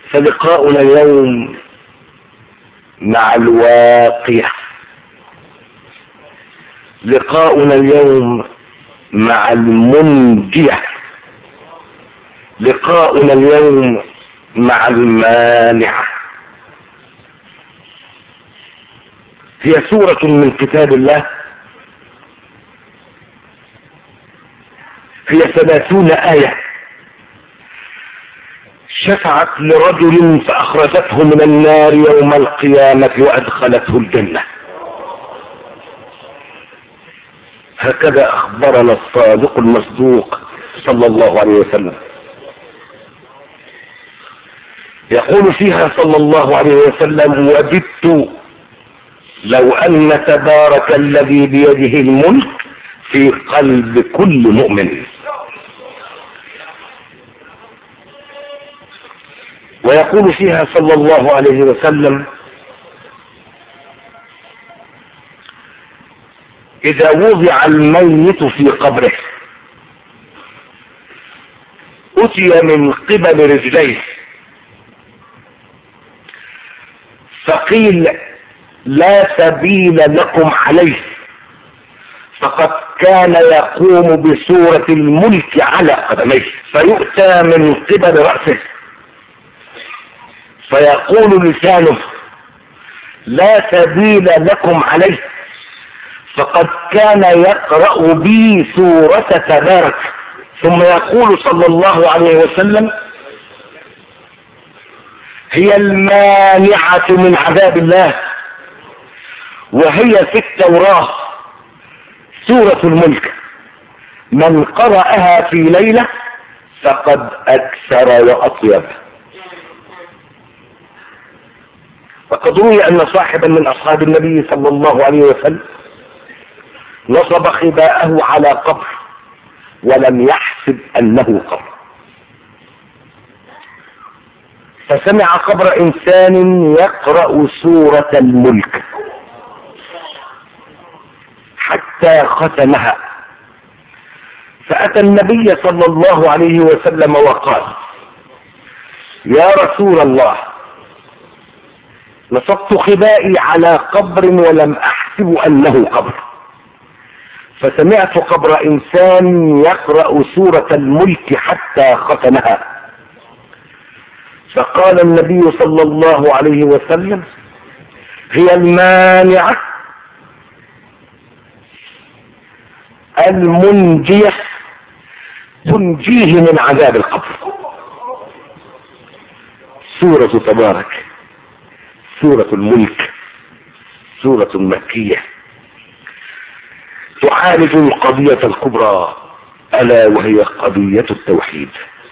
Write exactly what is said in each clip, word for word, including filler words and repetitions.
فلقاؤنا اليوم مع الواقية، لقاؤنا اليوم مع المنجية، لقاؤنا اليوم مع المانعة. هي سورة من كتاب الله، هي ثلاثون آية، شفعت لرجل فأخرجته من النار يوم القيامة وأدخلته الجنة. هكذا أخبرنا الصادق المصدوق صلى الله عليه وسلم. يقول فيها صلى الله عليه وسلم: وددت لو أن تبارك الذي بيده الملك في قلب كل مؤمن. ويقول فيها صلى الله عليه وسلم: إذا وضع الميت في قبره أتي من قبل رجليه فقيل: لا سبيل لكم عليه، فقد كان يقوم بسورة الملك على قدميه. فيؤتى من قبل رأسه فيقول لسانه: لا سبيل لكم عليه، فقد كان يقرأ بي سورة تبارك. ثم يقول صلى الله عليه وسلم: هي المانعة من عذاب الله، وهي في التوراة سورة الملك، من قرأها في ليلة فقد أكثر وأطيب. وقد روي أن صاحبا من أصحاب النبي صلى الله عليه وسلم نصب خباءه على قبر ولم يحسب أنه قبر، فسمع قبر إنسان يقرأ سورة الملك حتى ختمها، فأتى النبي صلى الله عليه وسلم وقال: يا رسول الله، نصبت خبائي على قبر ولم أحسب أنه قبر، فسمعت قبر إنسان يقرأ سورة الملك حتى ختمها. فقال النبي صلى الله عليه وسلم: هي المانعة المنجية، تنجيه من عذاب القبر. سورة تبارك، سورة الملك، سورة مكية، تعالج القضية الكبرى ألا وهي قضية التوحيد.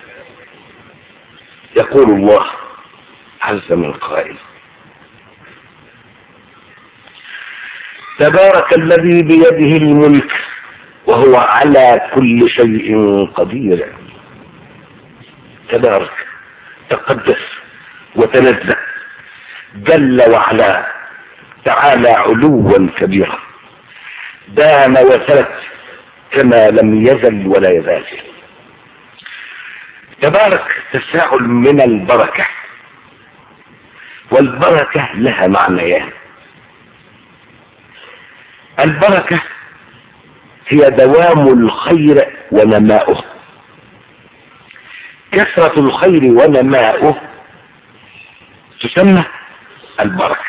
يقول الله عز من قائل: تبارك الذي بيده الملك وهو على كل شيء قدير. تبارك، تقدس وتنزه، جل وعلا، تعالى علوا كبيرا، دام وثبت كما لم يزل ولا يزال. تبارك تساؤل من البركة، والبركة لها معنيان. البركة هي دوام الخير ونماؤه، كثرة الخير ونماؤه تسمى البركة.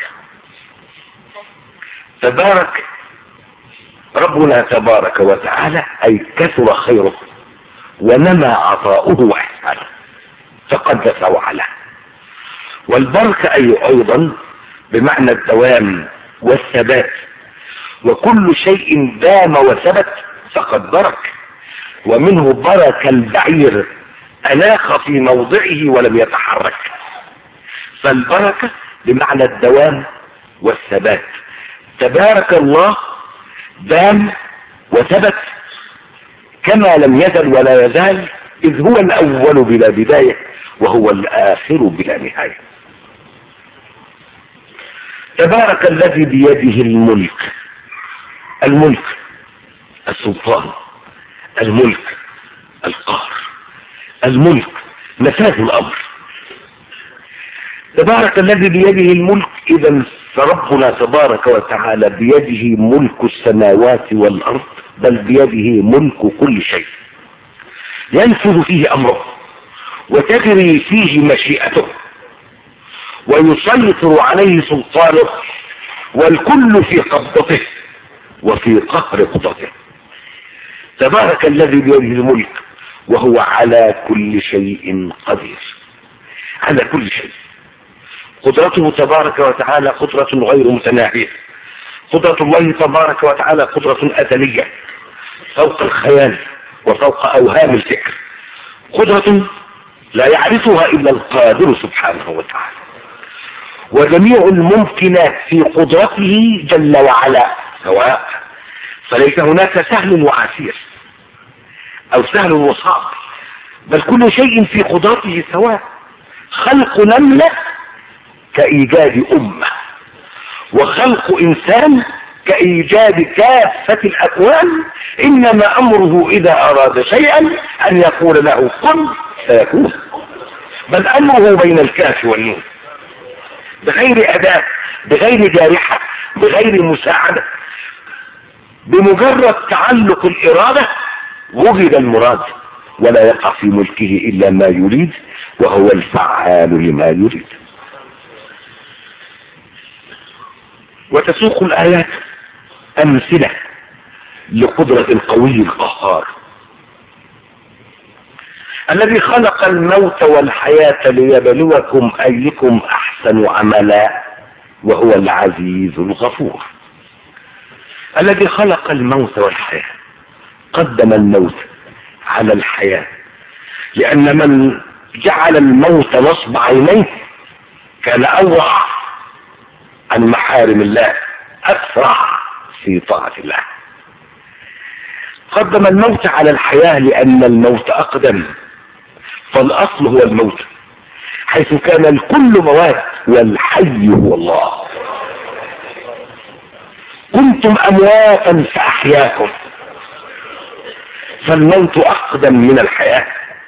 تبارك ربنا تبارك وتعالى أي كثر خيره ونمى عطاؤه وإحسانه، تقدس وعلا. والبركة أي أيضا بمعنى الدوام والثبات، وكل شيء دام وثبت فقد برك. ومنه برك البعير، أناخ في موضعه ولم يتحرك. فالبركة بمعنى الدوام والثبات. تبارك الله دام وثبت كما لم يزل ولا يزال، إذ هو الأول بلا بداية وهو الآخر بلا نهاية. تبارك الذي بيده الملك، الملك السلطان، الملك القهر، الملك نفاذ الأمر. تبارك الذي بيده الملك. إذا فربنا تبارك وتعالى بيده ملك السماوات والأرض، بل بيده ملك كل شيء، ينفذ فيه أمره وتجري فيه مشيئته ويسيطر عليه سلطانه، والكل في قبضته وفي قهر قبضته. تبارك الذي بيده الملك وهو على كل شيء قدير، على كل شيء. قدرته تبارك وتعالى قدرة غير متناهية. قدرة الله تبارك وتعالى قدرة أزلية فوق الخيال وفوق أوهام الفكر، قدرة لا يعرفها إلا القادر سبحانه وتعالى. وجميع الممكنات في قدرته جل وعلا سواء، فليس هناك سهل وعسير أو سهل وصعب، بل كل شيء في قدرته سواء. خلق نملة كإيجاد أمة، وخلق إنسان كإيجاد كافة الأكوان. إنما أمره إذا أراد شيئا أن يقول له كن فيكون، بل أمره بين الكاف والنون، بغير أداة، بغير جارحة، بغير مساعدة. بمجرد تعلق الإرادة وجد المراد، ولا يقع في ملكه إلا ما يريد، وهو الفعال لما يريد. وتسوق الآيات أمثلة لقدرة القوي القهار الذي خلق الموت والحياة ليبلوكم أيكم أحسن عملا وهو العزيز الغفور. الذي خلق الموت والحياة قدم الموت على الحياة، لأن من جعل الموت نصب عينيه كان أورع عن محارم الله، أسرع في طاعة الله. قدم الموت على الحياة لأن الموت أقدم، فالأصل هو الموت، حيث كان الكل موات والحي هو الله. كنتم أمواتا فأحياكم، فالموت أقدم من الحياة.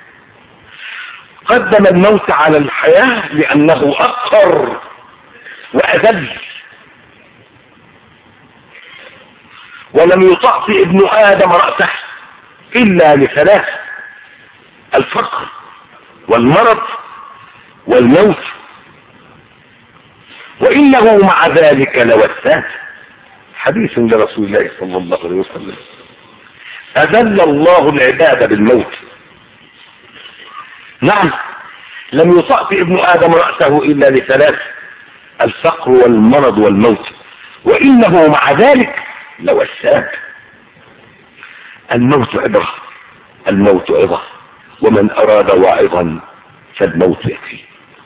قدم الموت على الحياة لأنه أقهر وأذل، ولم يطأطئ ابن آدم رأسه إلا لثلاث: الفقر والمرض والموت، وإنه مع ذلك لوثات. حديث لرسول الله صلى الله عليه وسلم: أذل الله العباد بالموت. نعم، لم يطأطئ ابن آدم رأسه إلا لثلاث: الفقر والمرض والموت، وإنه مع ذلك لوثات. الموت عبرة، الموت عظة، ومن أراد واعظا فالموت يكفي.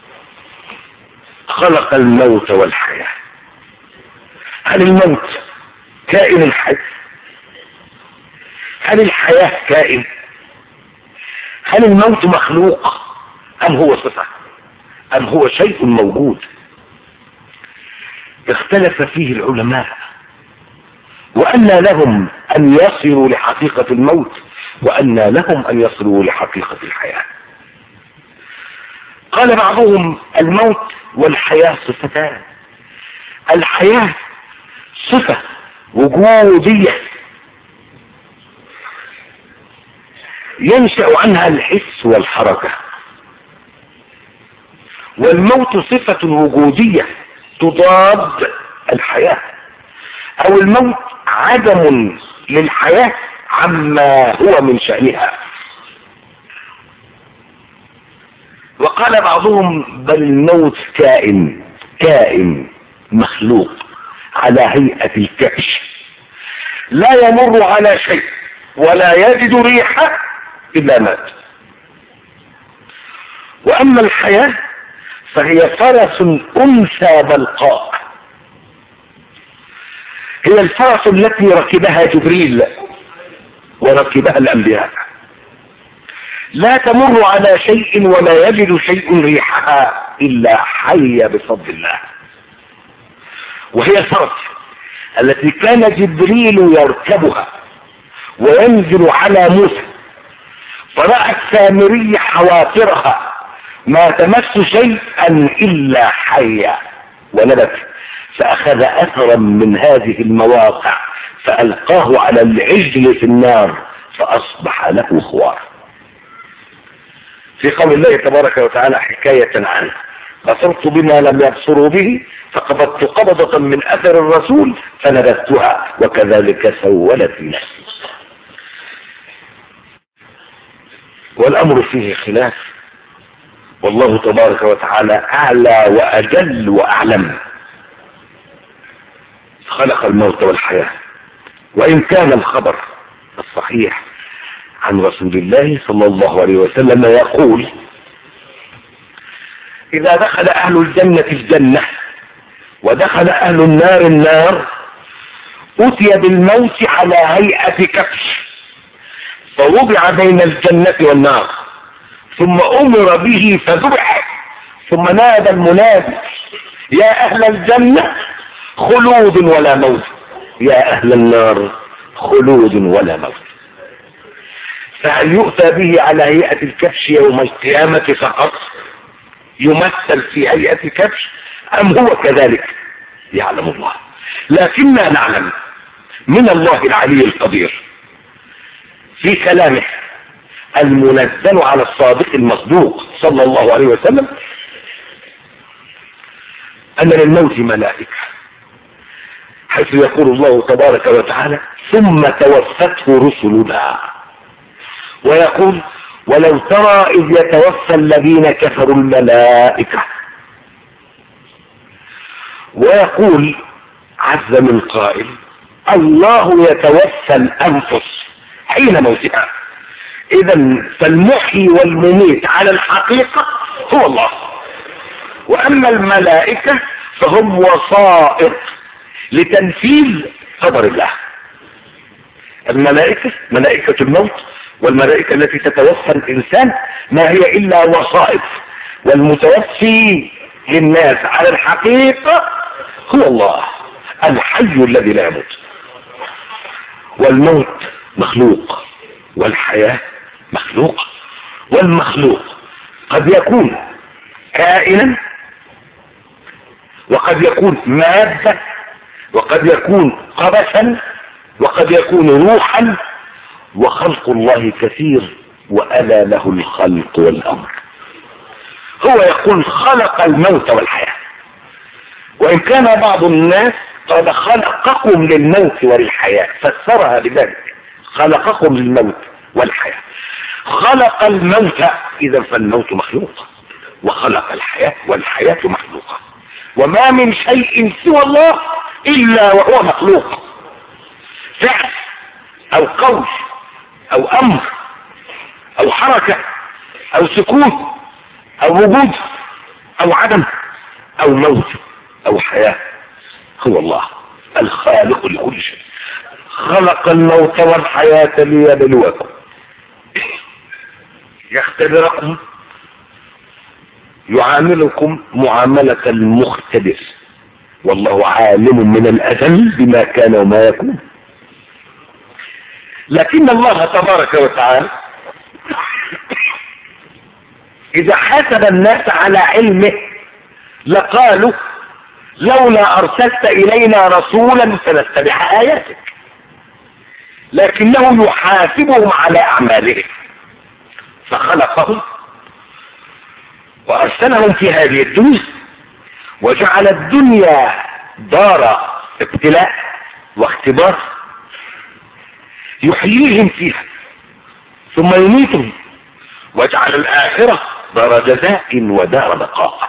خلق الموت والحياة. هل الموت كائن حي؟ هل الحياة كائن؟ هل الموت مخلوق أم هو صفة أم هو شيء موجود؟ اختلف فيه العلماء، وأن لهم أن يصلوا لحقيقة الموت، وأن لهم أن يصلوا لحقيقة الحياة. قال بعضهم: الموت والحياة صفتان. الحياة صفة وجودية ينشأ عنها الحس والحركة، والموت صفة وجودية تضاد الحياة، أو الموت عدم للحياة عما هو من شأنها. وقال بعضهم: بل الموت كائن كائن مخلوق على هيئة الكبش، لا يمر على شيء ولا يجد ريحة إلا مات. وأما الحياة فهي فرس أنثى بلقاء، هي الفرس التي ركبها جبريل وركبها الأنبياء، لا تمر على شيء ولا يجد شيء ريحها إلا حي بفضل الله. وهي الفرس التي كان جبريل يركبها وينزل على موسى، فرأى السامري حوافرها ما تمس شيئا إلا حيا ونبت، فأخذ أثرا من هذه المواقع فألقاه على العجل في النار فأصبح له خوار. في قول الله تبارك وتعالى حكاية عنه: بصرت بما لم يبصروا به فقبضت قبضة من أثر الرسول فنبذتها وكذلك سولت نفسي. والأمر فيه خلاف، والله تبارك وتعالى أعلى وأجل وأعلم. خلق الموت والحياة، وإن كان الخبر الصحيح عن رسول الله صلى الله عليه وسلم يقول: إذا دخل أهل الجنة الجنة ودخل أهل النار النار أتي بالموت على هيئة كبش فوضع بين الجنة والنار ثم أمر به فذبح، ثم نادى المنادي: يا أهل الجنة خلود ولا موت، يا أهل النار خلود ولا موت. فهل يؤتى به على هيئة الكبش يوم القيامة فقط يمثل في هيئة كبش، أم هو كذلك؟ يعلم الله. لكننا نعلم من الله العلي القدير في كلامه المنزل على الصادق المصدوق صلى الله عليه وسلم أن للموت ملائكة، حيث يقول الله تبارك وتعالى: ثم توفته رسلنا، ويقول: ولو ترى إذ يتوفى الذين كفروا الملائكة. ويقول عز من قائل: الله يتوفى الأنفس حين موتها. إذا فالمحيي والمميت على الحقيقة هو الله، وأما الملائكة فهم وسائط لتنفيذ قدر الله. الملائكة ملائكة الموت والملائكة التي تتوفى الإنسان ما هي إلا وسائط، والمتوفي للناس على الحقيقة هو الله الحي الذي لا يموت. والموت مخلوق والحياة مخلوق، والمخلوق قد يكون كائنا وقد يكون مادة وقد يكون قبسا وقد يكون روحا، وخلق الله كثير وألا له الخلق والأمر. هو يقول: خلق الموت والحياة، وإن كان بعض الناس قد خلقكم للموت وللحياة فسرها بذلك: خلقكم للموت والحياة. خلق الموت، إذا فالموت مخلوق، وخلق الحياة والحياة مخلوقة، وما من شيء سوى الله إلا وهو مخلوق، فعل أو قول أو أمر أو حركة أو سكون أو وجود أو عدم أو موت أو حياة، هو الله الخالق لكل شيء. خلق الموت والحياة ليبلوكم، يختبركم، يعاملكم معاملة المختبر، والله عالم من الأزل بما كان وما يكون. لكن الله تبارك وتعالى إذا حاسب الناس على علمه لقالوا: لولا أرسلت إلينا رسولا فنتبع آياتك. لكنه يحاسبهم على أعمالهم، فخلقهم وأرسلهم في هذه الدنيا، وجعل الدنيا دار ابتلاء واختبار يحييهم فيها ثم يميتهم، وجعل الآخرة دار جزاء ودار بقاء،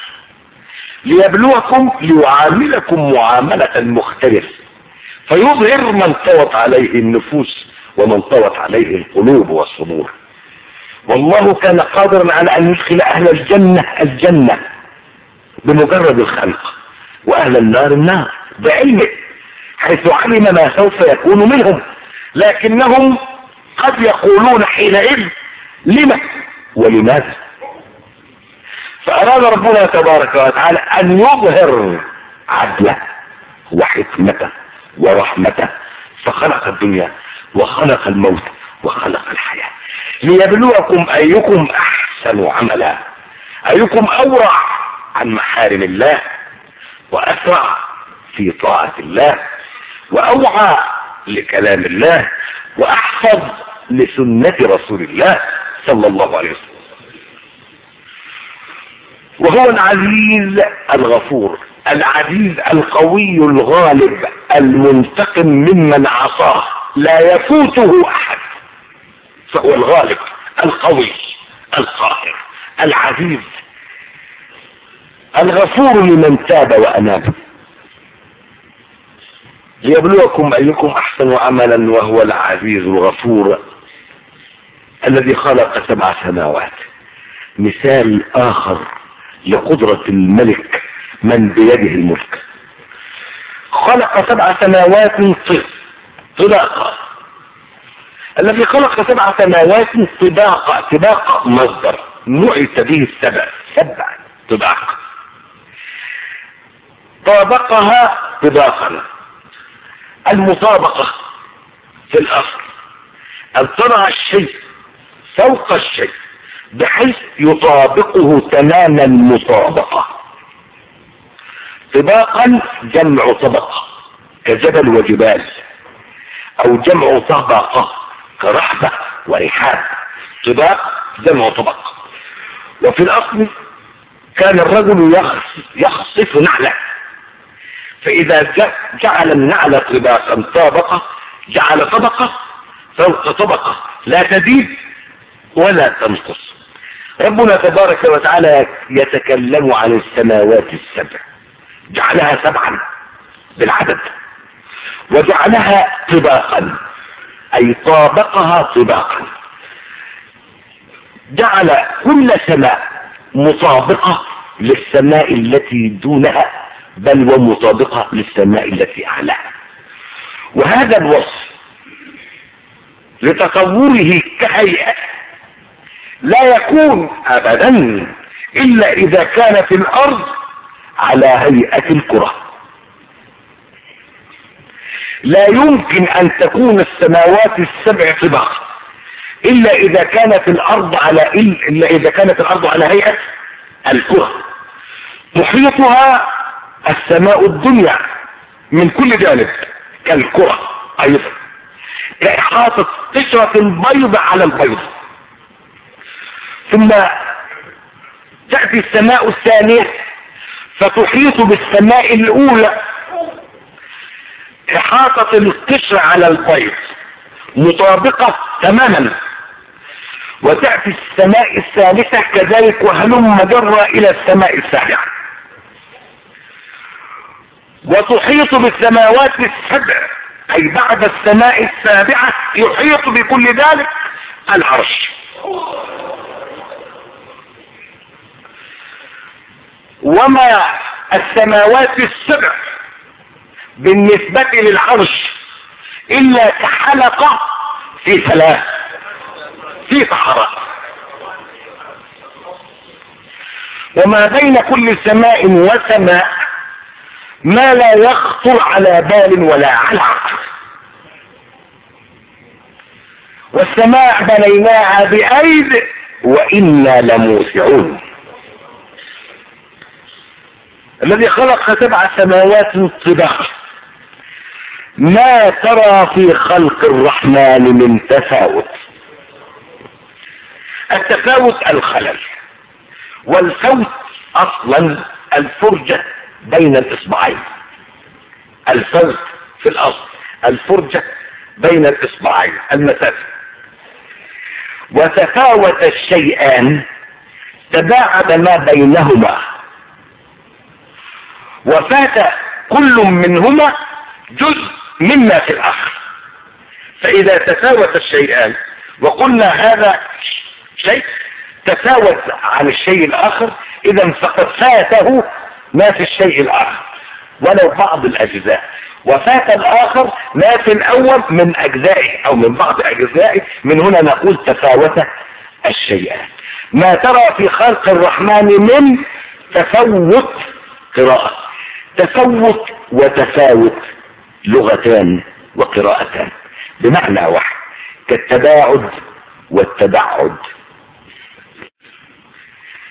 ليبلوكم ليعاملكم معاملة المختلف، فيظهر من طوت عليه النفوس ومن طوت عليه القلوب والصدور. والله كان قادرا على أن يدخل أهل الجنة الجنة بمجرد الخلق، وأهل النار النار بعلمه، حيث علم ما سوف يكون منهم. لكنهم قد يقولون حينئذ: لما ولماذا؟ فأراد ربنا تبارك وتعالى أن يظهر عدله وحكمته ورحمته، فخلق الدنيا وخلق الموت وخلق الحياة ليبلوكم أيكم أحسن عملا. أيكم أورع عن محارم الله وأسرع في طاعة الله وأوعى لكلام الله وأحفظ لسنة رسول الله صلى الله عليه وسلم. وهو العزيز الغفور العزيز القوي الغالب المنتقم ممن عصاه لا يفوته أحد، فهو الغالب القوي القاهر العزيز الغفور لمن تاب وأناب، ليبلوكم أيكم أحسن عملا وهو العزيز الغفور الذي خلق سبع سماوات. مثال آخر لقدرة الملك من بيده الملك. خلق سبع سماوات طباقا. الذي خلق سبع سماوات طباقا، طباقا مصدر نعت به السبع، سبع طباق، طابقها طباقا. المطابقة في الأصل أن تضع الشيء فوق الشيء بحيث يطابقه تمام المطابقة. طباقا جمع طبقة كجبل وجبال، أو جمع طبقة كرحبة ورحاب. طباق جمع طبقة. وفي الأصل كان الرجل يخصف نعله، فإذا جعل النعل طباقا طابقة جعل طبقة فوق طبقة لا تزيد ولا تنقص. ربنا تبارك وتعالى يتكلم عن السماوات السبع، جعلها سبعا بالعدد، وجعلها طباقا أي طابقها طباقا. جعل كل سماء مطابقة للسماء التي دونها، بل ومطابقة للسماء التي أعلاها. وهذا الوصف لتطوره كهيئة لا يكون أبدا إلا إذا كان في الأرض على هيئة الكرة. لا يمكن أن تكون السماوات السبع طباقا إلا إذا كانت الأرض على إلا إذا كانت الأرض على هيئة الكرة. محيطها السماء الدنيا من كل جانب كالكرة أيضا، كإحاطة قشرة البيض على البيض. ثم تأتي السماء الثانية فتحيط بالسماء الأولى إحاطة القشرة على البيض مطابقة تماما. وتأتي السماء الثالثة كذلك، وهلم جرى إلى السماء السابعة، وتحيط بالسماوات السبع، أي بعد السماء السابعة يحيط بكل ذلك العرش. وما السماوات السبع بالنسبة للعرش إلا كحلقة في ثلاث في صحراء. وما بين كل سماء وسماء ما لا يخطر على بال ولا على عقل. والسماء بنيناها بأيد وإنا لموسعون. الذي خلق سبع سماوات طباقا ما ترى في خلق الرحمن من تفاوت. التفاوت الخلل، والفوت اصلا الفرجة بين الاصبعين. الفوت في الاصل الفرجة بين الاصبعين المسافة. وتفاوت الشيئان تباعد ما بينهما، وفات كل منهما جزء مما في الآخر. فإذا تفاوت الشيئان وقلنا هذا شيء تفاوت عن الشيء الآخر، إذا فقد فاته ما في الشيء الآخر ولو بعض الأجزاء، وفات الآخر ما في الأول من أجزائه أو من بعض أجزائه. من هنا نقول تفاوت الشيئان. ما ترى في خلق الرحمن من تفوت قراءة. تفوت وتفاوت لغتان وقراءتان بمعنى واحد، كالتباعد والتبعد.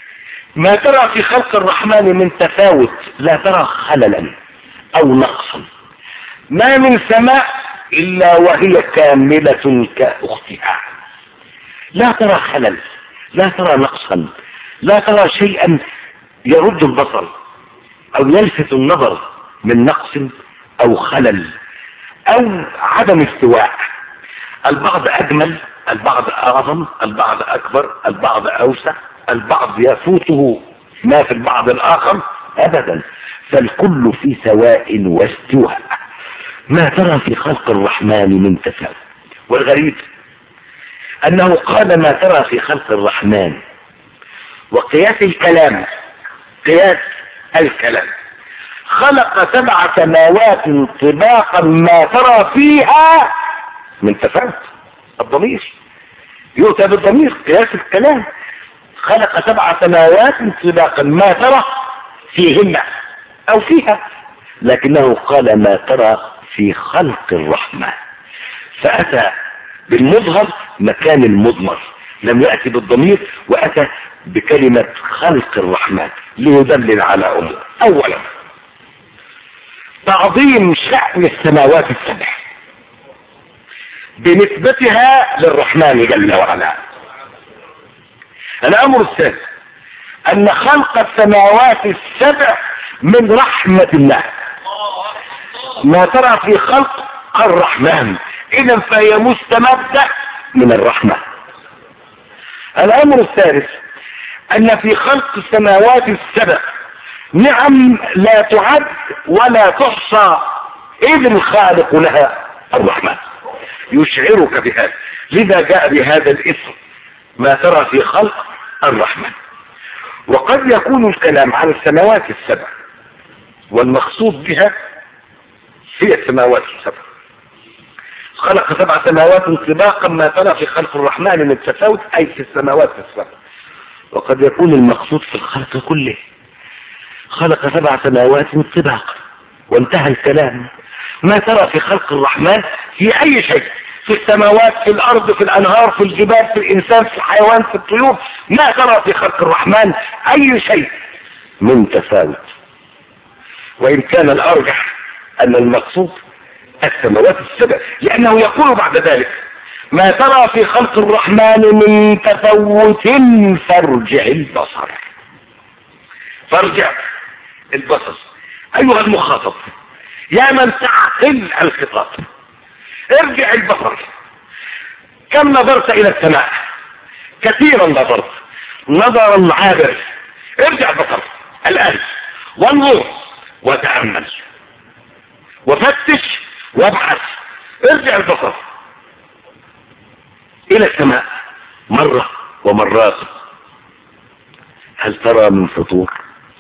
ما ترى في خلق الرحمن من تفاوت، لا ترى خللا او نقصا. ما من سماء الا وهي كاملة كاختها، لا ترى خلل، لا ترى نقصا، لا ترى شيئا يرد البصر او يلفت النظر من نقص او خلل او عدم استواء. البعض اجمل، البعض اعظم، البعض اكبر، البعض اوسع، البعض يفوته ما في البعض الاخر، ابدا، فالكل في سواء واستواء. ما ترى في خلق الرحمن من تفاوت. والغريب انه قال ما ترى في خلق الرحمن، وقياس الكلام، قياس الكلام، خلق سبع سماوات طباقا ما ترى فيها من تفاوت. الضمير يؤتى بالضمير، قياس الكلام. خلق سبع سماوات طباقا ما ترى فيهن او فيها، لكنه قال ما ترى في خلق الرحمن، فأتى بالمظهر مكان المضمر، لم يأتي بالضمير، وأتى بكلمة خلق الرحمن ليدلل على أمور. أولا تعظيم شأن السماوات السبع بنسبتها للرحمن جل وعلا. الأمر الثاني أن خلق السماوات السبع من رحمة الله. ما ترى في خلق الرحمن إذا فهي مستمدة من الرحمة. الأمر الثالث أن في خلق السماوات السبع نعم لا تعد ولا تحصى، إذ الخالق لها الرحمن، يشعرك بهذا، لذا جاء بهذا الاسم ما ترى في خلق الرحمن. وقد يكون الكلام عن السماوات السبع والمقصود بها هي السماوات السبع. خلق سبع سماوات طباقا ما ترى في خلق الرحمن من التفاوت، أي في السماوات السبع. وقد يكون المقصود في الخلق كله، خلق سبع سماوات طباقا وانتهى الكلام. ما ترى في خلق الرحمن في أي شيء، في السماوات، في الأرض، في الأنهار، في الجبال، في الإنسان، في الحيوان، في الطيور، ما ترى في خلق الرحمن أي شيء من تفاوت. وإن كان الأرجح أن المقصود السماوات السبع، لأنه يقول بعد ذلك ما ترى في خلق الرحمن من تفوت فارجع البصر. فارجع البصر أيها المخاطب، يا من تعقل الخطاب، ارجع البصر. كم نظرت إلى السماء؟ كثيرا نظرت نظرا عابر. ارجع البصر الآن وانظر وتأمل وفتش وابحث. ارجع البصر الى السماء مرة ومرات، هل ترى من فطور؟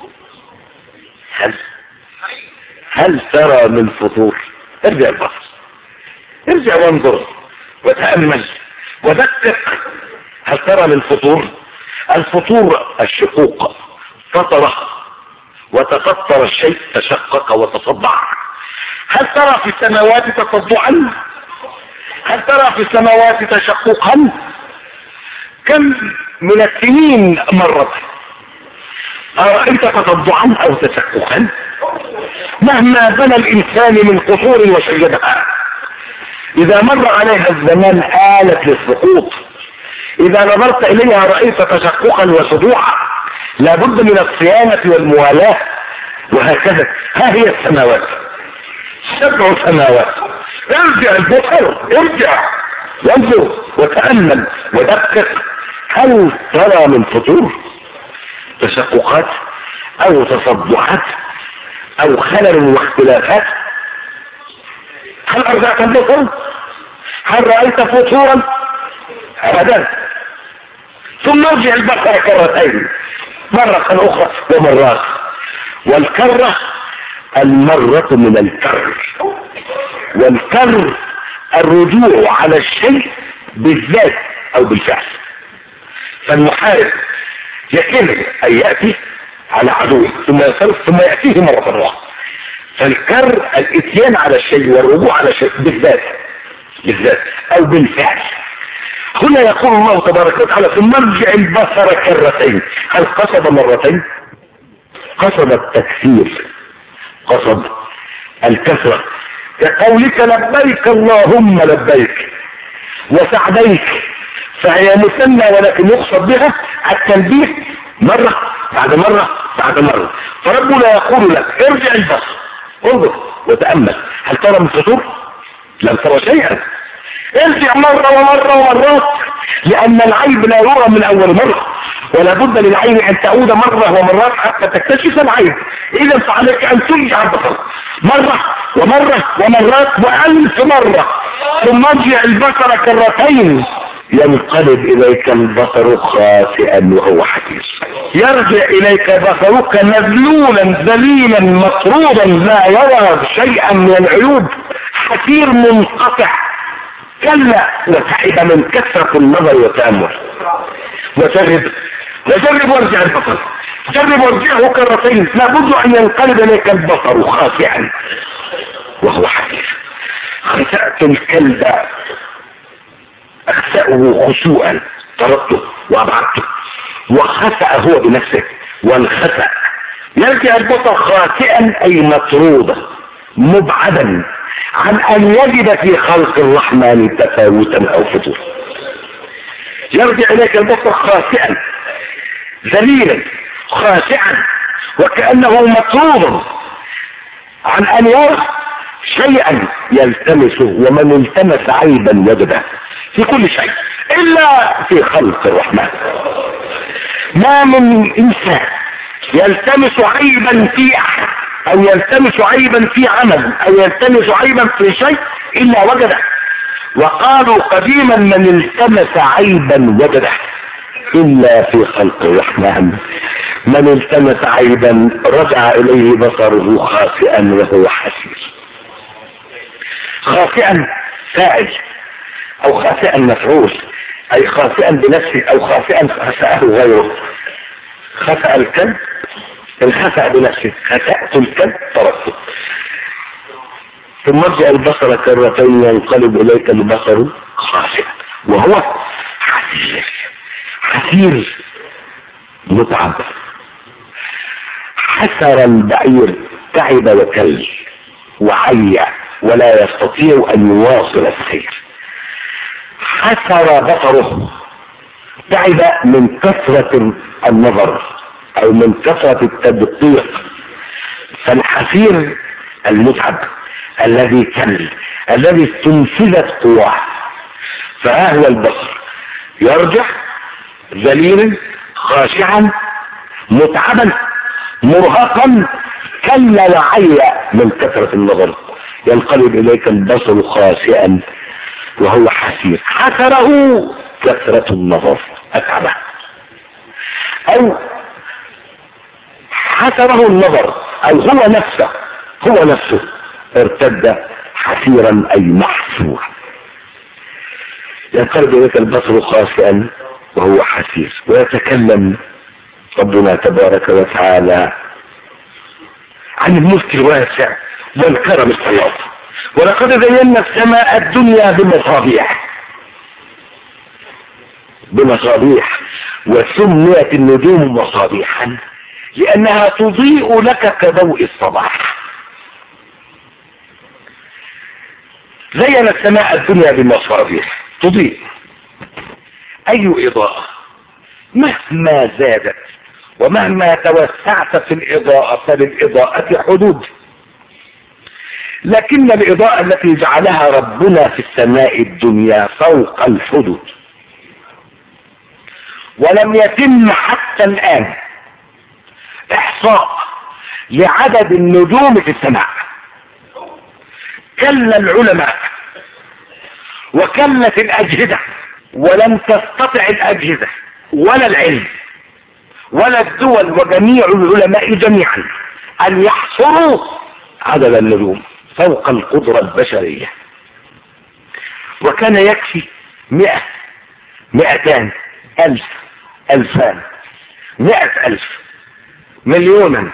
هل هل ترى من فطور؟ ارجع البصر، ارجع وانظر وتأمل ودقق. هل ترى من فطور؟ الفطور الشقوق، فطر وتفطر الشيء، تشقق وتصدع. هل ترى في السماوات تصدعا؟ هل ترى في السماوات تشققا؟ كم من السنين مرت أرأيت تصدعا أو تشققا؟ مهما بنى الإنسان من قصور وشيدها، إذا مر عليها الزمان آلت للسقوط. إذا نظرت إليها رأيت تشققا وصدوعا، لابد من الصيانة والموالاة. وهكذا ها هي السماوات، سبع سماوات. ارجع البصر، ارجع وانظر وتأمل ودقق. هل ترى من فطور؟ تشققات او تصدعات او خلل واختلافات؟ هل ارجعت البصر؟ هل رأيت فطورا؟ ابدا. ثم ارجع البصر كرتين، مرة اخرى ومرات. والكرة المرة من الكر، والكر الرجوع على الشيء بالذات او بالفعل. فالمحارب يكر ان يأتي على عدوه ثم يصرف ثم يأتيه مرة اخرى. فالكر الاتيان على الشيء والرجوع على الشيء بالذات بالذات او بالفعل. هنا يقول الله تبارك وتعالى ثم ارجع البصر كرتين. هل قصد مرتين؟ قصد التكثير، قصد الكثرة، كقولك لبيك اللهم لبيك وسعديك، فهي مثنى ولكن يقصد بها التلبية مرة بعد مرة بعد مرة. فربنا يقول لك ارجع البصر، انظر وتأمل، هل ترى من فطور؟ لم ترى شيئا. ارجع مرة ومرة ومرات، لأن العيب لا يرى من أول مرة، ولا بد للعين أن تعود مرة ومرات حتى تكتشف العيب. إذا فعليك أن ترجع البصر مرة ومرة ومرات وألف مرة، ثم ارجع البصر كرتين ينقلب إليك البصر خاسئا وهو حسير. يرجع إليك بصرك مذلولا ذليلا مطرودا لا يرى شيئا من العيوب، حسير منقطع كلا وتعب من كثرة النظر والتأمل. وجرب وجرب وارجع البصر، جرب وارجعه كرتين، لابد أن ينقلب إليك البصر خاسئا وهو حسير. خسأت الكلب أخسأه خسوءا، طردته وأبعدته، وخسأ هو بنفسه وانخسأ. يرجع البصر خاسئا أي مطرودا مبعدا عن أن يجد في خلق الرحمن تفاوتا أو فطور. يرجع إليك البصر خاسئا ذليلا خاسئا وكأنه مطرود عن أن يرى شيئا يلتمسه، ومن التمس عيبا وجده في كل شيء إلا في خلق الرحمن. ما من إنسان يلتمس عيبا في أحد أو يلتمس عيبا في عمل أو يلتمس عيبا في شيء إلا وجده. وقالوا قديما من التمس عيبا وجده إلا في خلق الرحمن. من التمس عيبا رجع إليه بصره خاسئا وهو حسير. خاسئا فاعل أو خاسئا مفعول، أي خاسئا بنفسه أو خاسئا خسأه غيره. خسأ الكلب انخسأ بنفسه، خسأت الكلب تركته. ثم ارجع البصر كرتين ينقلب إليك البصر خاسئا وهو حسير. حسير متعب. حسر البعير، تعب وكل وعيا ولا يستطيع أن يواصل السير. حسر بصره، تعب من كثرة النظر أو من كثرة التدقيق. فالحسير المتعب الذي كل، الذي استنفذت قواه. فها هو البصر يرجع ذليلا خاشعا متعبا مرهقا كلا وعيا من كثرة النظر. ينقلب إليك البصر خاسئا وهو حسير. حسره كثرة النظر أتعبه، أو حسره النظر أو هو نفسه هو نفسه ارتد حسيرا أي محسورا. ينقلب إليك البصر خاسئا وهو حسير. ويتكلم ربنا تبارك وتعالى عن الملك الواسع والكرم السياط. ولقد زينا السماء الدنيا بمصابيح بمصابيح وسميت النجوم مصابيحا لأنها تضيء لك كضوء الصباح. زينا السماء الدنيا بمصابيح تضيء. أي إضاءة مهما زادت ومهما توسعت في الإضاءة فللإضاءة حدود، لكن الإضاءة التي جعلها ربنا في السماء الدنيا فوق الحدود. ولم يتم حتى الآن إحصاء لعدد النجوم في السماء. كل العلماء وكلت الأجهزة، ولم تستطع الأجهزة ولا العلم ولا الدول وجميع العلماء جميعا أن يحصروا عدد النجوم فوق القدرة البشرية. وكان يكفي مئة مئتان ألف ألفان مئة ألف مليونا،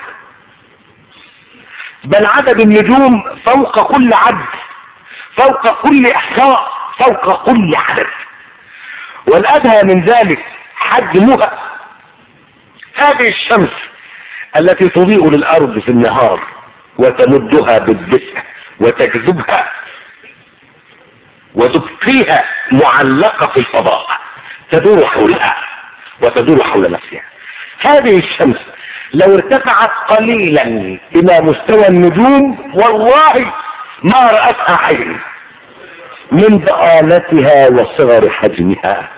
بل عدد النجوم فوق كل عد، فوق كل إحصاء، فوق كل عدد. والأدهى من ذلك حجمها. هذه الشمس التي تضيء للأرض في النهار وتمدها بالدفء وتجذبها وتبقيها معلقة في الفضاء تدور حولها وتدور حول نفسها. هذه الشمس لو ارتفعت قليلا إلى مستوى النجوم والله ما رأتها عين من ضآلتها وصغر حجمها.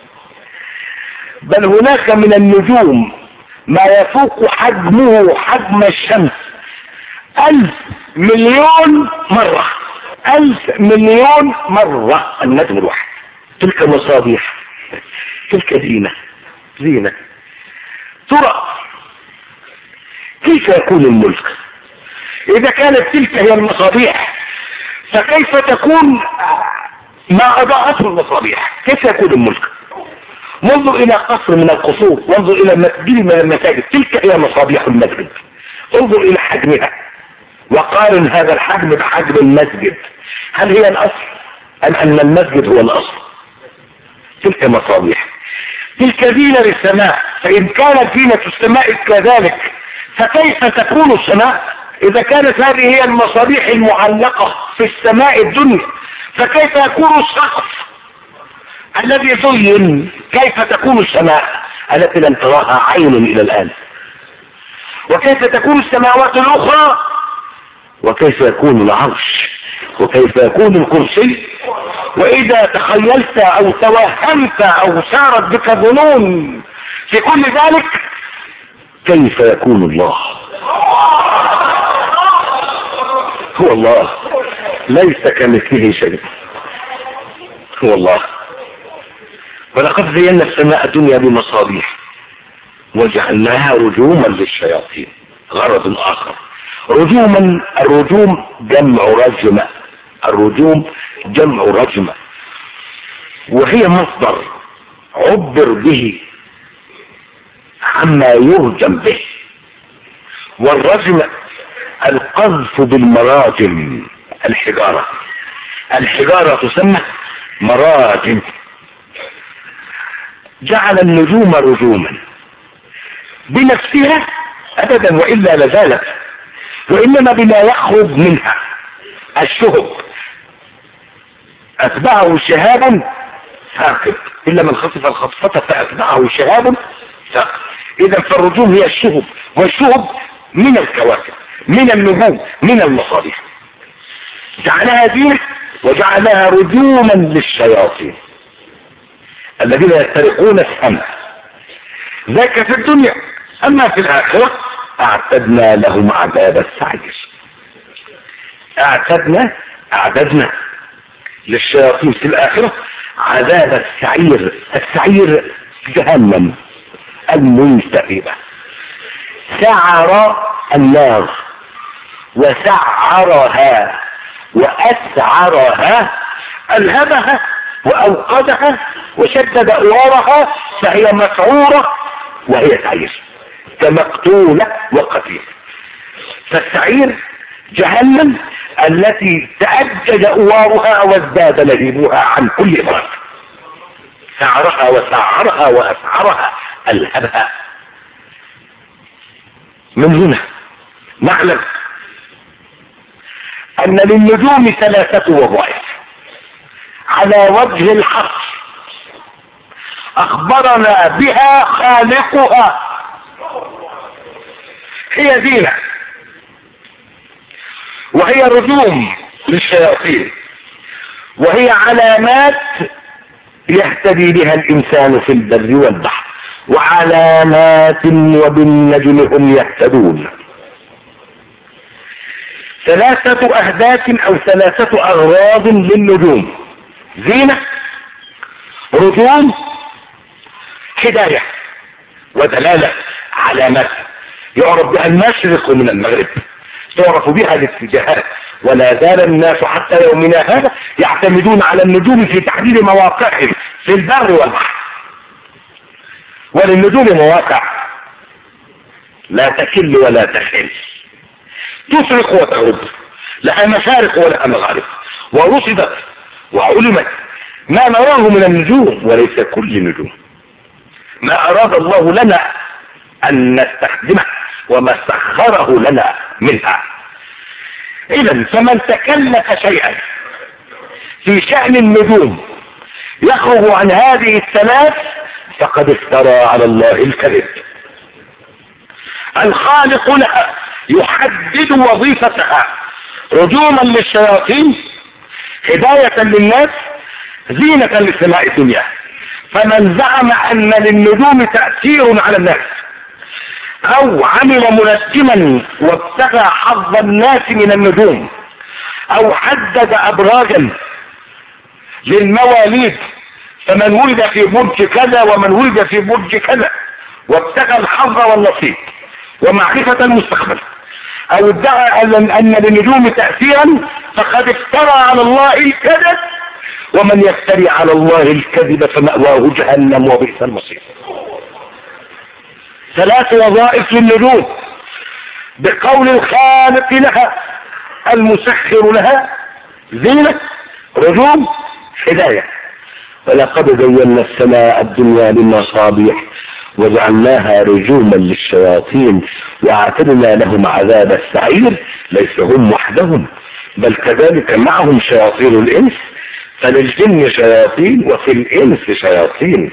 بل هناك من النجوم ما يفوق حجمه حجم الشمس ألف مليون مرة، ألف مليون مرة النجم الواحد. تلك مصابيح، تلك زينة زينة. ترى كيف يكون الملك إذا كانت تلك هي المصابيح؟ فكيف تكون ما أضاءته المصابيح؟ كيف يكون الملك؟ انظر إلى قصر من القصور، وانظر إلى مسجد من المساجد، تلك هي مصابيح المسجد. انظر إلى حجمها وقارن هذا الحجم بحجم المسجد. هل هي الأصل أم أن المسجد هو الأصل؟ تلك مصابيح، تلك زينة للسماء. فإن كانت زينة السماء كذلك فكيف تكون السماء؟ إذا كانت هذه هي المصابيح المعلقة في السماء الدنيا فكيف يكون السقف الذي زين؟ كيف تكون السماء التي لم تراها عين إلى الآن؟ وكيف تكون السماوات الأخرى؟ وكيف يكون العرش؟ وكيف يكون الكرسي؟ وإذا تخيلت أو توهمت أو سارت بك ظنون في كل ذلك كيف يكون الله؟ هو الله ليس كمثله شيء، هو الله. ولقد زينا السماء الدنيا بمصابيح وجعلناها رجوما للشياطين. غرض آخر، رجوما، الرجوم جمع رجمة، الرجوم جمع رجمة، وهي مصدر عبر به عما يرجم به. والرجم القذف بالمراجم، الحجارة، الحجارة تسمى مراجم. جعل النجوم رجوما بنفسها ابدا والا لزالت، وانما بما يخرج منها الشهب اتبعه شهاب ثاقب، الا من خطف الخطفة فاتبعه شهاب ثاقب. اذا فالرجوم هي الشهب، والشهب من الكواكب، من النجوم، من المصابيح. جعلها زينة وجعلها رجوما للشياطين الذين يسترقون السمع. ذاك في الدنيا. اما في الاخرة اعتدنا لهم عذاب السعير. اعتدنا اعددنا للشياطين في الاخرة عذاب السعير. السعير جهنم الملتهبة. سعر النار وسعرها وأسعرها، ألهبها وأوقدها وشدد أوارها، فهي مسعورة وهي سعير كمقتولة وقتيل. فالسعير جهنم التي تأجج أوارها وازداد لهيبها عن كل إبراج. سعرها وسعرها وأسعرها ألهبها. من هنا نعلم أن للنجوم ثلاثة وظائف على وجه الحصر أخبرنا بها خالقها. هي زينة وهي رجوم للشياطين وهي علامات يهتدي بها الإنسان في البر والبحر، وعلامات وبالنجم هم يهتدون. ثلاثة أهداف أو ثلاثة أغراض للنجوم: زينة، رجوم، هداية ودلالة، علامات يعرف بها المشرق من المغرب، تعرف بها الاتجاهات. ولا زال الناس حتى يومنا هذا يعتمدون على النجوم في تحديد مواقعهم في البر والبحر. وللنجوم مواقع لا تكل ولا تخل، تشرق وتغرب، لها مشارق ولها مغارب، ورصدت وعلمت ما نراه من النجوم وليس كل نجوم، ما أراد الله لنا أن نستخدمه وما سخره لنا منها. إذن فمن تكلف شيئا في شأن النجوم يخرج عن هذه الثلاث فقد افترى على الله الكذب. الخالق لها يحدد وظيفتها رجوما للشياطين، هداية للناس، زينة للسماء الدنيا. فمن زعم أن للنجوم تأثير على الناس أو عمل منجما وابتغى حظ الناس من النجوم أو حدد أبراجا للمواليد، فمن ولد في برج كذا ومن ولد في برج كذا، وابتغى الحظ والنصيب ومعرفة المستقبل، أو ادعى أن للنجوم تأثيرا فقد افترى على الله الكذب، ومن يفتري على الله الكذب فمأواه جهنم وبئس المصير. ثلاث وظائف للنجوم بقول الخالق لها المسخر لها: زينة، رجوم، هداية. ولقد زينا السماء الدنيا بمصابيح وجعلناها رجوما للشياطين واعتدنا لهم عذاب السعير. ليس هم وحدهم بل كذلك معهم شياطين الإنس، فللجن شياطين وفي الإنس شياطين،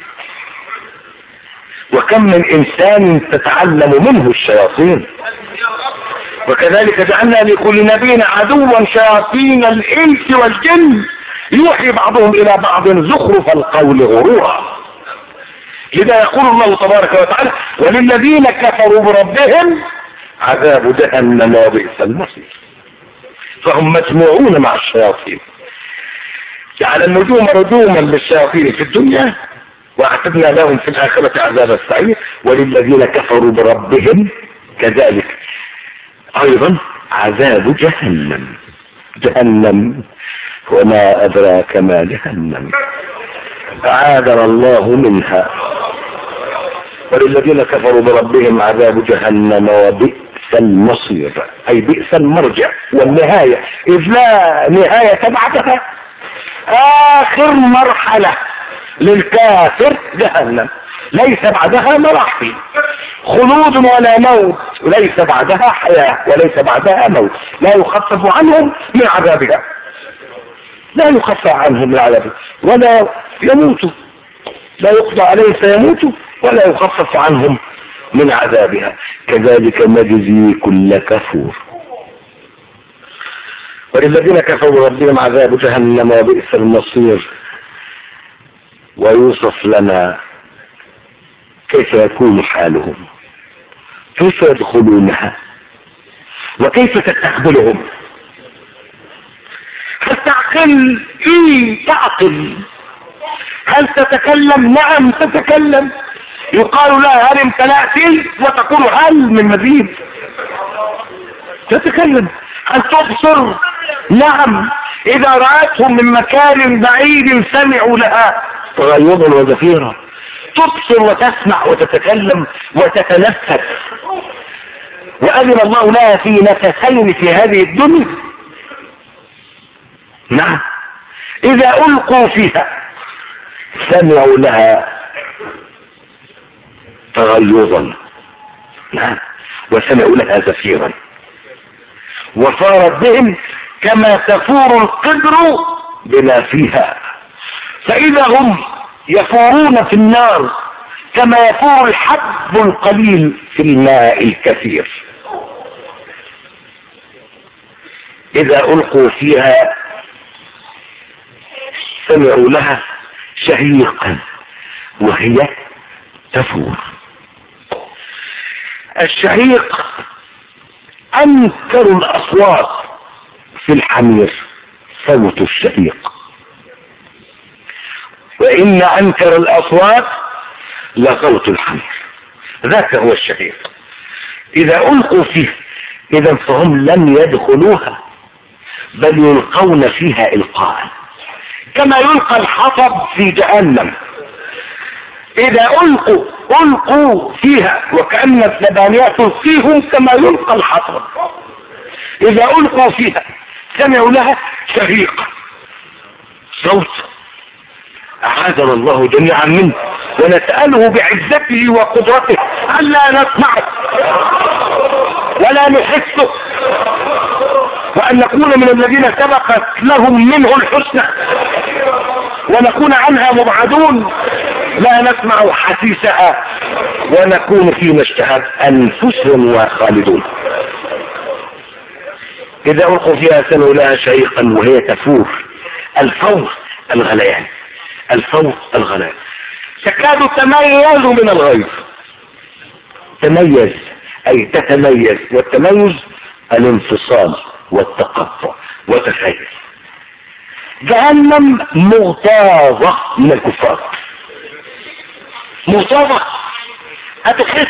وكم من إنسان تتعلم منه الشياطين. وكذلك جعلنا لكل نبي عدوا شياطين الإنس والجن يوحي بعضهم إلى بعض زخرف القول غرورا. لذا يقول الله تبارك وتعالى: وللذين كفروا بربهم عذاب جهنم وبئس المصير. فهم مجموعون مع الشياطين. جعل النجوم رجوما للشياطين في الدنيا واعتدنا لهم في الآخرة عذاب السعير. وللذين كفروا بربهم كذلك أيضا عذاب جهنم. جهنم وما أدراك ما جهنم، أعاذنا الله منها. وللذين كفروا بربهم عذاب جهنم وبئس المصير، أي بئس المرجع والنهاية، إذ لا نهاية بعدها. آخر مرحلة للكافر جهنم، ليس بعدها مراحل، خلود ولا موت، ليس بعدها حياة وليس بعدها موت. لا يخفف عنهم من عذابها، لا يخفف عنهم من عذابها، ولا يموتوا، لا يقضى عليهم فيموتوا ولا يخفف عنهم من عذابها. كذلك نجزي كل كفور. وللذين كفروا ربهم عذاب جهنم وبئس المصير. ويوصف لنا كيف يكون حالهم، كيف يدخلونها، وكيف تستقبلهم. هل تعقل؟ ايه تعقل. هل تتكلم؟ نعم تتكلم. يقال لها: هل امتلأت؟ وتقول: هل من مزيد؟ تتكلم. هل تبصر؟ نعم. إذا رأتهم من مكان بعيد سمعوا لها تغيظا وزفيرا. تبصر وتسمع وتتكلم وتتنفس. وأذن الله لها في نفسين في هذه الدنيا. نعم. إذا ألقوا فيها سمعوا لها تغيظا، نعم، وسمعوا لها زفيرا. وصارت بهم كما تفور القدر بما فيها. فإذا هم يفورون في النار كما يفور الحب القليل في الماء الكثير. إذا ألقوا فيها سمعوا لها شهيقا وهي تفور. الشهيق أنكر الأصوات في الحمير صوت الشهيق، وإن أنكر الأصوات لصوت الحمير، ذاك هو الشهيق. إذا ألقوا فيه إذا فهم لم يدخلوها بل يلقون فيها إلقاء، كما يلقى الحطب في جهنم. إذا ألقوا ألقوا فيها وكأن الزبانية تلقيهم كما يلقى الحطب. إذا ألقوا فيها سمعوا لها شهيق، صوت أعاذنا الله جميعا منه، ونسأله بعزته وقدرته ألا نسمعه ولا نحسه، وأن نكون من الذين سبقت لهم منه الحسنى ونكون عنها مبعدون لا نسمع حسيسها، ونكون فيما اشتهت أنفسهم وخالدون. إذا ألقوا فيها سمعوا لها شهيقا وهي تفور. الفور الغليان، الفور الغليان، تكاد تميز من الغيظ. تميز أي تتميز، والتميز الانفصال والتقطع وتخيل. جهنم مغتاظة من الكفار، مغتاظة هتخس.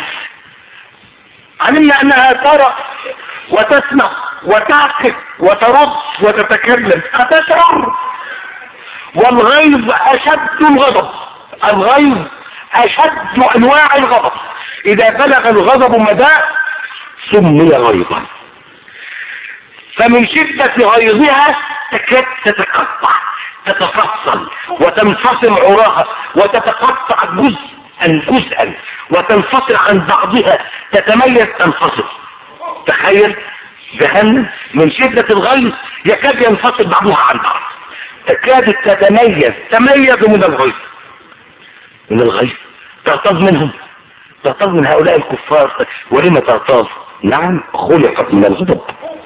علمنا أنها ترى وتسمع وتعقل وترد وتتكلم، أتشعر. والغيظ أشد الغضب، الغيظ أشد أنواع الغضب. إذا بلغ الغضب مدى سمي غيظا. فمن شدة غيظها تكاد تتقطع، تتفصل وتنفصل عراها وتتقطع جزءا جزءا وتنفصل عن بعضها، تتميز تنفصل. تخيل جهنم من شدة الغيظ يكاد ينفصل بعضها عن بعض، تكاد تتميز، تميز من الغيظ، من الغيظ تغتاظ منهم، تغتاظ من هؤلاء الكفار. ولما تغتاظ؟ نعم خلقت من الغضب،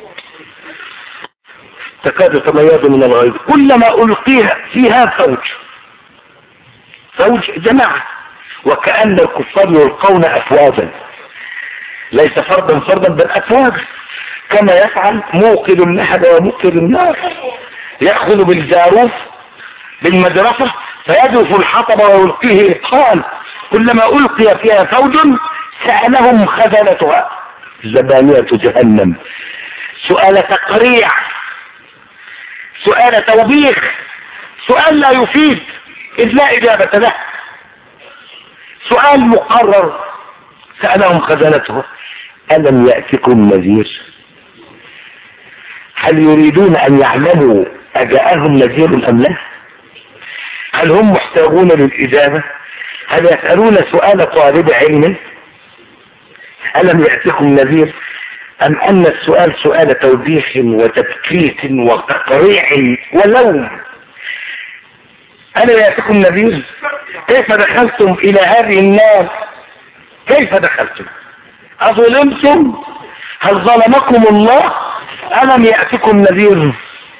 تكاد تميز من الغيظ. كلما ألقيها فيها فوج، فوج جماعة، وكأن الكفار يلقون أفواجا، ليس فردا فردا بل أفواج، كما يفعل موقد النهب وموقد النار، يأخذ بالجاروف بالمدرسة فيدرس الحطب ويلقيه إلقاء. كلما ألقي فيها فوج سألهم خزنتها زبانية جهنم سؤال تقريع، سؤال توبيخ، سؤال لا يفيد إذ لا إجابة له، سؤال مقرر. سألهم خزنته ألم يأتكم نذير؟ هل يريدون أن يعلموا أجاءهم نذير أم لا؟ هل هم محتاجون للإجابة؟ هل يسألون سؤال طالب علم؟ ألم يأتكم نذير؟ أم أن السؤال سؤال توبيخ وتبكيت وتقريع ولوم؟ ألم يأتكم نذير؟ كيف دخلتم إلى هذه النار؟ كيف دخلتم؟ أظلمتم؟ هل ظلمكم الله؟ ألم يأتكم نذير؟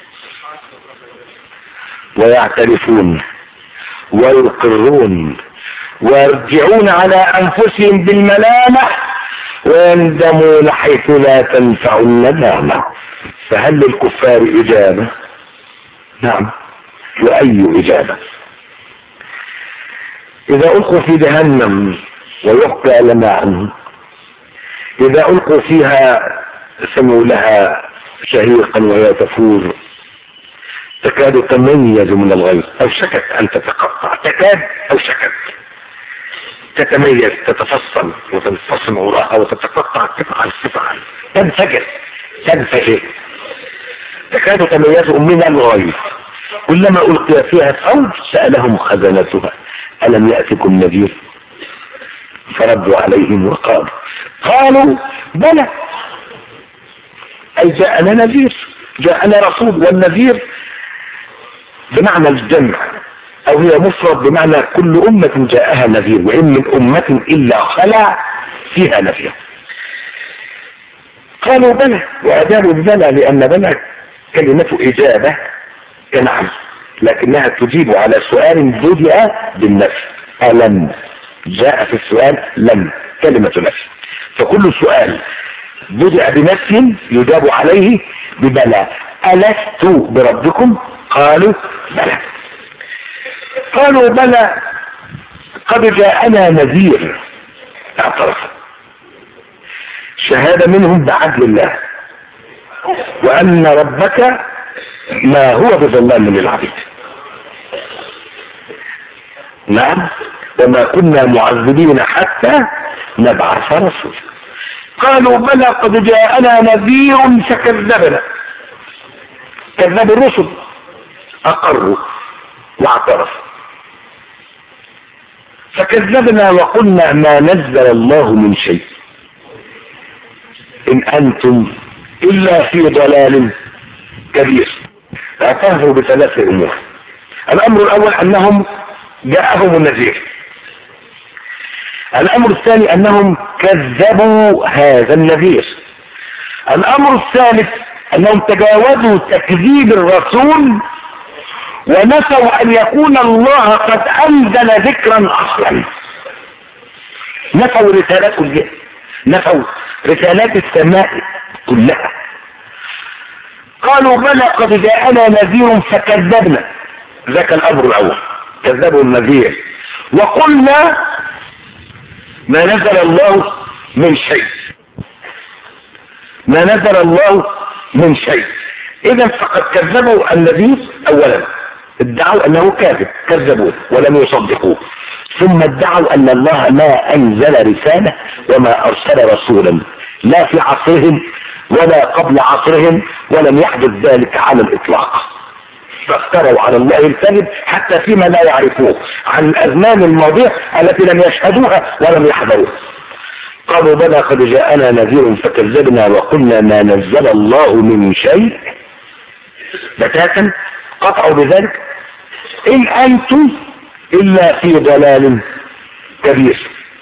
ويعترفون ويقرون ويرجعون على أنفسهم بالملامة ويندمون حيث لا تنفع الندامة. فهل للكفار إجابة؟ نعم، وأي إجابة؟ إذا ألقوا في جهنم ويحكى لنا عنه، إذا ألقوا فيها سمعوا لها شهيقا وهي تفور، تكاد تميز من الغيظ أو شكت أن تتقطع، تكاد أو شكت تتميز، تتفصل وتنفصل وراءها وتتقطع قطعا قطعا، تنفجر تنفجر، تكاد تميز من الغيظ. كلما ألقي فيها فوج سألهم خزنتها ألم يأتكم نذير؟ فردوا عليهم وقالوا قالوا بلى، أي جاءنا نذير، جاءنا رسول. والنذير بمعنى الجمع، أو هي مفرد بمعنى كل أمة جاءها نذير، وإن من أمة إلا خلا فيها نذير. قالوا بلى، وأجابوا بلى، لأن بلى كلمة إجابة كنعم، لكنها تجيب على سؤال بدأ بالنفي. ألم جاء في السؤال لم، كلمة نفي، فكل سؤال بدأ بنفي يجاب عليه ببلى. ألست بربكم؟ قالوا بلى. قالوا بلى قد جاءنا نذير، اعترف، شهادة منهم بعدل الله، وأن ربك ما هو بظلام للعبيد. نعم، وما كنا معذبين حتى نبعث رسولا. قالوا بلى قد جاءنا نذير فكذبنا، كذبوا الرسل، أقروا واعترفوا فكذبنا وقلنا ما نزل الله من شيء إن أنتم إلا في ضلال كبير. اعترفوا بثلاث أمور. الأمر الأول أنهم جاءهم النذير. الأمر الثاني أنهم كذبوا هذا النذير. الأمر الثالث أنهم تجاوزوا تكذيب الرسول ونسوا أن يكون الله قد أنزل ذكرا أصلا. نفوا رسالات كلها، نفوا رسالات السماء كلها. قالوا بلى قد جاءنا نذير فكذبنا، ذاك الأمر الأول، كذبوا النذير. وقلنا ما نزل الله من شيء، ما نزل الله من شيء. إذا فقد كذبوا النذير أولا، ادعوا أنه كاذب، كذبوه ولم يصدقوه، ثم ادعوا أن الله ما أنزل رسالة وما أرسل رسولا لا في عصرهم ولا قبل عصرهم، ولم يحدث ذلك على الإطلاق. فافتروا على الله الكذب حتى فيما لا يعرفوه عن الأزمان الماضية التي لم يشهدوها ولم يحضروها. قالوا بلى قد جاءنا نذير فكذبنا وقلنا ما نزل الله من شيء. بتاتا قطعوا بذلك إن أنتم إلا في ضلال كبير.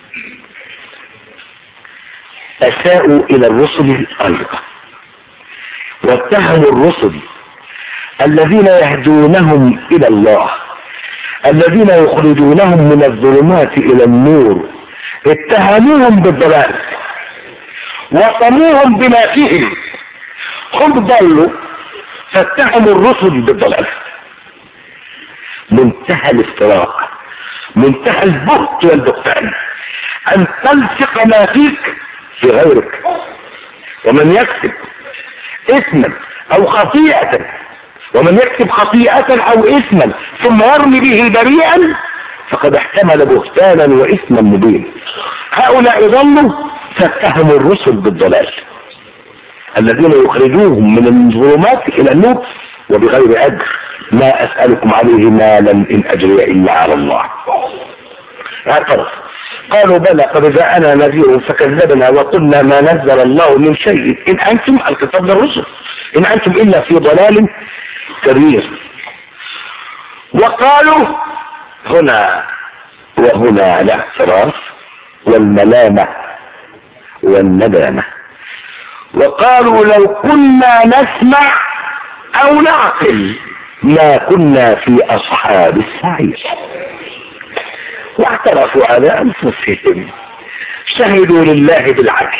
أساءوا إلى الرسل أيضا واتهموا الرسل الذين يهدونهم إلى الله، الذين يخرجونهم من الظلمات إلى النور، اتهموهم بالضلال وطموهم بما فيهم. هم ضلوا فاتهموا الرسل بالضلال. منتهى الافتراء، منتهى البهت والبهتان أن تلصق ما فيك في غيرك. ومن يكسب إثما أو خطيئة، ومن يكسب خطيئة أو إثما ثم يرمي به بريئا فقد احتمل بهتانا وإثما مبين. هؤلاء ضلوا فاتهموا الرسل بالضلال، الذين يخرجوهم من الظلمات إلى النور وبغير أجر. ما أسألكم عليه مالا إن أجري إلا على الله. اعترف. قالوا بلى قد جاءنا نذير فكذبنا وقلنا ما نزل الله من شيء إن أنتم، الخطاب للرسل، إن أنتم إلا في ضلال كبير. وقالوا هنا وهنا الاعتراف والملامة والندامة. وقالوا لو كنا نسمع أو نعقل ما كنا في أصحاب السعير. واعترفوا على أنفسهم، شهدوا لله بالعدل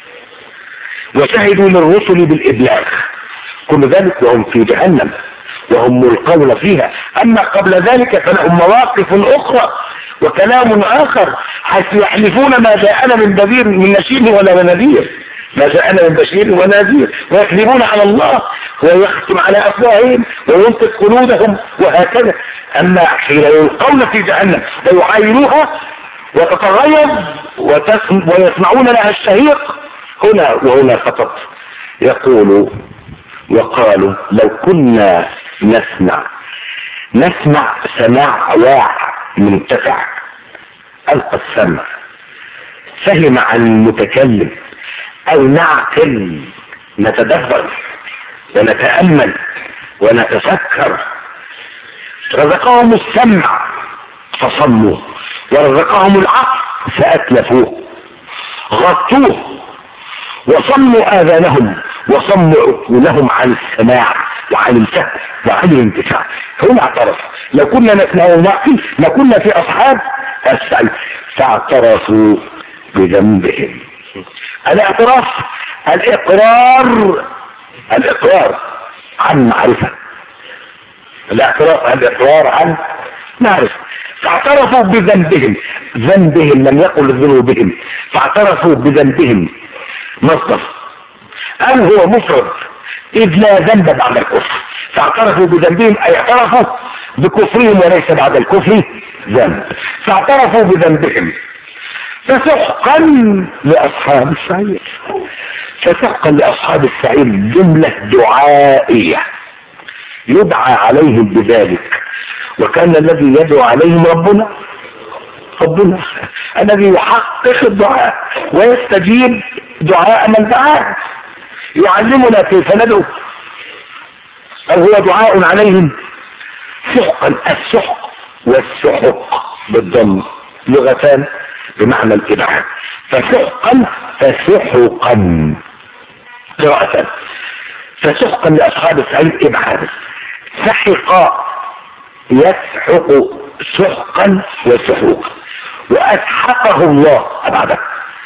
وشهدوا للرسل بالإبلاغ، كل ذلك وهم في جهنم وهم ملقون فيها. أما قبل ذلك فلهم مواقف أخرى وكلام آخر، حيث يحلفون ما جاءنا من نذير من نشير ولا من نذير، ما جاءنا من بشير ونذير، ويكذبون على الله ويختم على أفواههم وينطق قلوبهم وهكذا. أما حين يلقون في جهنم ويعايروها وتتغيظ ويسمعون لها الشهيق، هنا وهنا فقط يقولوا وقالوا لو كنا نسمع. نسمع سماع واع منتفع، ألقى السمع فهم عن المتكلم، أو نعقل نتدبر ونتأمل ونتفكر. رزقهم السمع فصموا ورزقهم العقل فأتلفوه، غطوه وصموا آذانهم وصموا عقولهم عن السماع وعن الفهم وعن الانتفاع. هم اعترفوا لو كنا نسمع ونعقل لكنا في أصحاب السعير. فاعترفوا بذنبهم. الاعتراف الإقرار، الإقرار عن معرفة، الاعتراف الإقرار عن معرفة. فاعترفوا بذنبهم، ذنبهم لم يقل ذنوبهم، فاعترفوا بذنبهم مصدر أو هو مفرد إذ لا ذنب بعد الكفر. فاعترفوا بذنبهم أي اعترفوا بكفرهم وليس بعد الكفر ذنب. فاعترفوا بذنبهم. فسحقا لأصحاب السعير، فسحقا لأصحاب السعير جملة دعائية يدعى عليهم بذلك. وكان الذي يدعو عليهم ربنا ربنا الذي يحقق الدعاء ويستجيب دعاء من دعاه، يعلمنا كيف ندعو، أو هو دعاء عليهم سحقا. السحق والسحق بالضم لغتان بمعنى الإبعاد، فسحقا فسحقا قراءة، فسحقا لأصحاب السعير إبعاد. سحق يسحق سحقا وسحوقا، وأسحقه الله أبعده.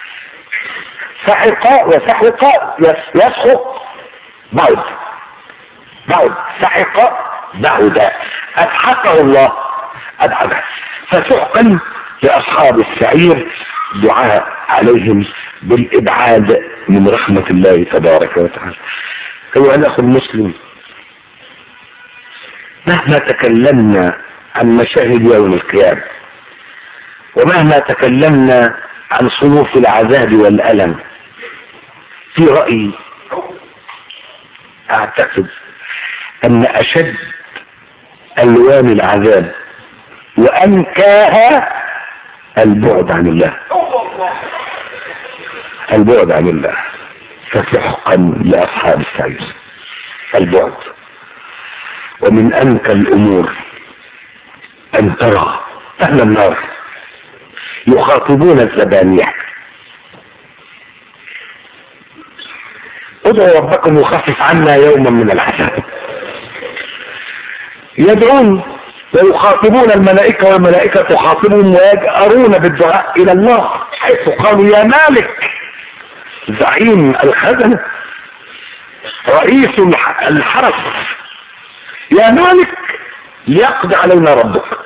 سحق وسحق يسحق بعد بعد، سحق بعد، أسحقه الله أبعده. فسحقا لأصحاب السعير دعاء عليهم بالإبعاد من رحمة الله تبارك وتعالى. أيها الأخ المسلم، مهما تكلمنا عن مشاهد يوم القيامة، ومهما تكلمنا عن صنوف العذاب والألم، في رأيي أعتقد أن أشد ألوان العذاب وأنكاها البعد عن الله، البعد عن الله. فسحقا لأصحاب السعير البعد. ومن أنكى الأمور أن ترى أهل النار يخاطبون الزبانية: ادعوا ربكم يخفف عنا يوما من العذاب. يدعون ويخاطبون الملائكة، والملائكة تخاطبهم ويجأرون بالدعاء إلى الله، حيث قالوا: يا مالك زعيم الخزنة رئيس الحرس، يا مالك ليقضي علينا ربك.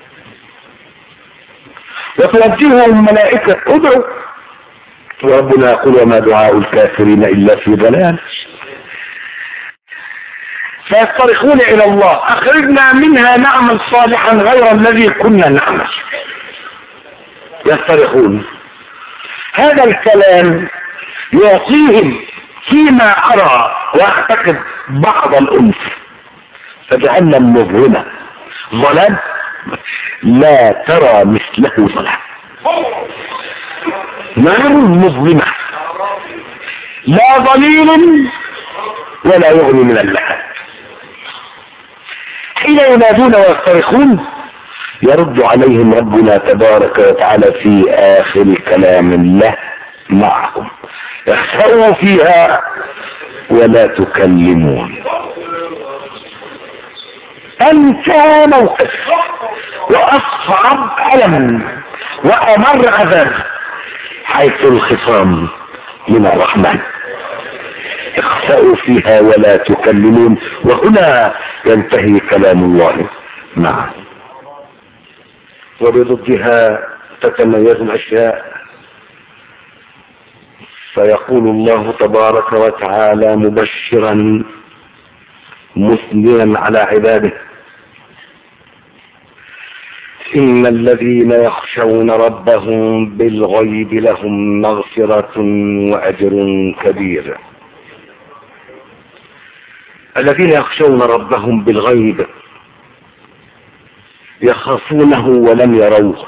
وتوجههم الملائكة: ادعوا. وربنا يقول: وما دعاء الكافرين إلا في ضلال. فيصطرخون إلى الله: أخرجنا منها نعمل صالحا غير الذي كنا نعمل. يصطرخون. هذا الكلام يعطيهم فيما أرى وأعتقد بعض الأنس فجهنم مظلمة، ظلام لا ترى مثله ظلام، نار مظلمة لا ظليل ولا يغني من اللهب. حين ينادون ويصطرخون يرد عليهم ربنا تبارك وتعالى في آخر كلام له معهم: اخسروا فيها ولا تكلمون. أنت موقف وأصعب ألم وأمر عذاب حيث الخصام من الرحمن. اخسأوا فيها ولا تكلمون. وهنا ينتهي كلام الله معه. وبضدها تتميز الأشياء، فيقول الله تبارك وتعالى مبشرا مثنيا على عباده: إن الذين يخشون ربهم بالغيب لهم مغفرة وأجر كبير. الذين يخشون ربهم بالغيب يخافونه ولم يروه،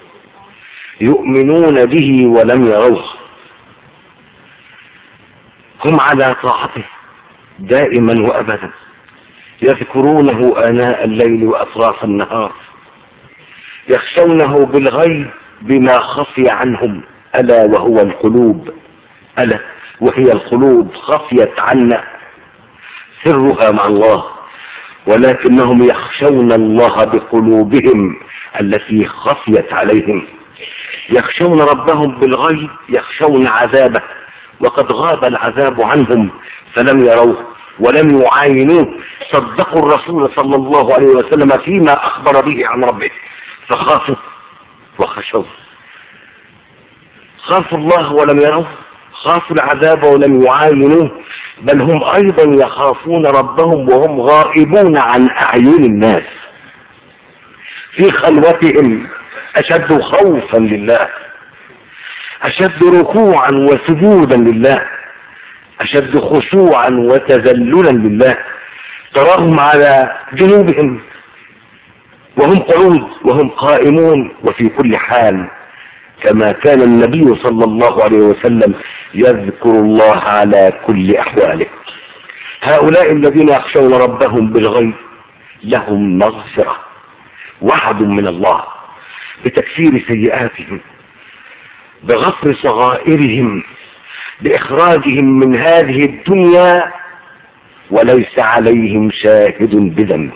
يؤمنون به ولم يروه، هم على طاعته دائما وأبدا، يذكرونه آناء الليل وأطراف النهار، يخشونه بالغيب بما خفي عنهم، ألا وهو القلوب، ألا وهي القلوب خفيت عنا سرها مع الله، ولكنهم يخشون الله بقلوبهم التي خفيت عليهم. يخشون ربهم بالغيب، يخشون عذابه، وقد غاب العذاب عنهم فلم يروه ولم يعاينوه. صدقوا الرسول صلى الله عليه وسلم فيما أخبر به عن ربه فخافوا وخشوا. خافوا الله ولم يروه، خافوا العذاب ولم يعاينوه، بل هم أيضا يخافون ربهم وهم غائبون عن أعين الناس في خلوتهم، أشد خوفا لله، أشد ركوعا وسجودا لله، أشد خشوعا وتذللا لله. تراهم على جنوبهم وهم قعود وهم قائمون وفي كل حال، كما كان النبي صلى الله عليه وسلم يذكر الله على كل أحواله. هؤلاء الذين يخشون ربهم بالغيب لهم مغفرة، وعد من الله بتكفير سيئاتهم، بغفر صغائرهم، بإخراجهم من هذه الدنيا وليس عليهم شاهد بذنب،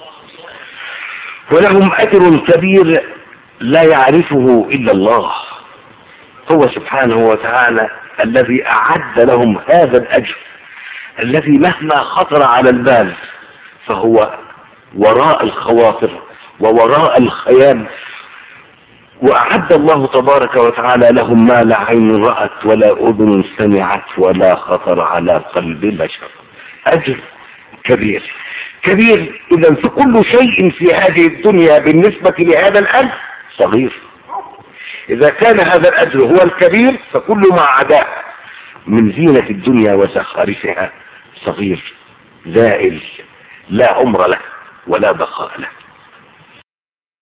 ولهم أجر كبير لا يعرفه إلا الله. هو سبحانه وتعالى الذي أعد لهم هذا الأجر الذي مهما خطر على البال فهو وراء الخواطر ووراء الخيال، وأعد الله تبارك وتعالى لهم ما لا عين رأت ولا أذن سمعت ولا خطر على قلب بشر. أجر كبير كبير. إذا فكل شيء في هذه الدنيا بالنسبة لهذا الأجر صغير. إذا كان هذا الأجر هو الكبير فكل ما عداه من زينة الدنيا وزخارفها صغير زائل لا عمر له ولا بقاء له.